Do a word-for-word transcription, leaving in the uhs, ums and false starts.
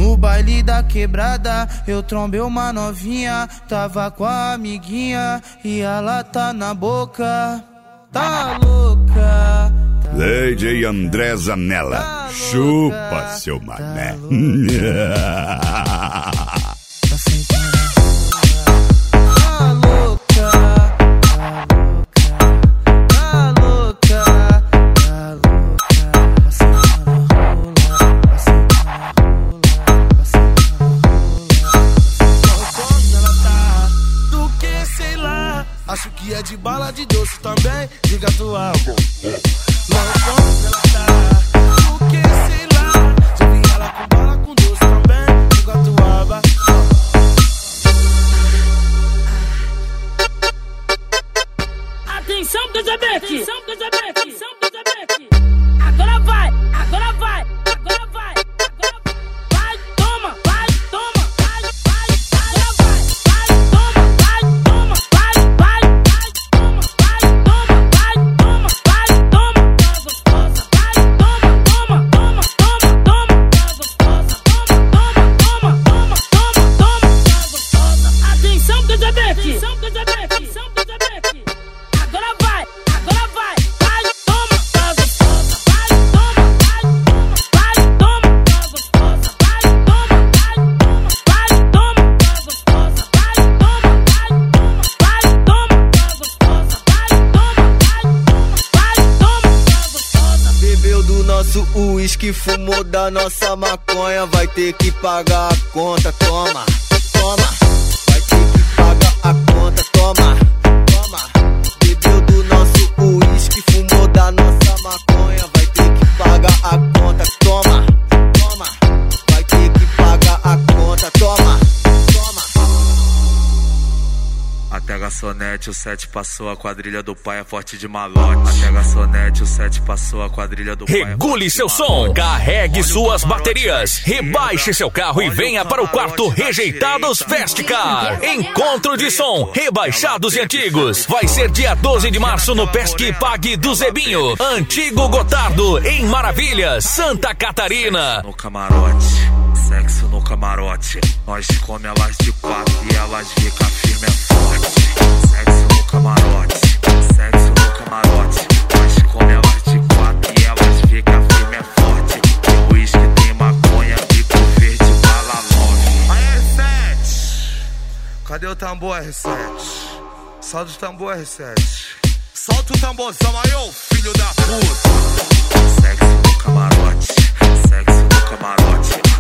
No baile da quebrada, eu trombei uma novinha. Tava com a amiguinha e ela tá na boca. Tá louca. D J André Zanella, tá chupa louca, seu mané. Acho que é de bala de doce também, diga tua boca. Logo como ela tá, do que sei lá. Já vi ela com bala com doce também, diga tua boca. Atenção, Dezebete! Atenção, Dezebete! Atenção, Dezebete! Agora vai, agora vai, agora vai, agora vai. Vai, toma, vai, toma, vai, vai, agora vai. Vai, toma, vai, toma, vai, vai, vai, toma, vai, toma, vai, toma, vai, toma, tá gostosa. Vai, toma, toma, toma, toma, toma, tá gostosa. Toma, toma, toma, toma, toma, toma, tá gostosa. Atenção, Dezebete! Atenção, Dezebete! Atenção, Dezebete! Agora vai, agora vai, vai, toma, tá gostosa. Vai, toma, vai, toma, vai, toma, tá gostosa. Vai, toma, vai, toma, vai, toma, tá gostosa. Vai, toma, vai, toma, vai, toma, tá gostosa. Vai, toma, vai, toma, vai, toma, tá gostosa. Bebeu do nosso uísque, fumou da nossa maconha, vai ter que pagar a conta, toma, toma. Vai ter que pagar a conta, toma, toma. Bebeu do nosso uísque, fumou da nossa maconha, vai ter que pagar a conta, toma, toma. Vai ter que pagar a conta, toma, toma. Até garçonete, o sete passou, a quadrilha do pai é forte de malote. Até garçonete, o sete passou, a quadrilha do pai é Regule seu som, carregue suas baterias, rebaixe seu carro e venha para o quarto Rejeitados Festcar. Encontro de som, rebaixados e antigos. Vai ser dia doze de março no Pesque Pague do Zebinho, Antigo Gotardo, em Maravilhas, Santa Catarina. No camarote, sexo no camarote. Nós come elas de quatro e elas ficam firme é forte. Sexo no camarote, sexo no camarote. Nós come elas de quatro e elas ficam firme é forte. Tem uísque, tem maconha, bico verde, bala love. Aí, R sete, cadê o tambor, R sete? Solta o tambor, R sete. Solta o tamborzão aí, ô filho da puta. Sexo no camarote, sexo no camarote.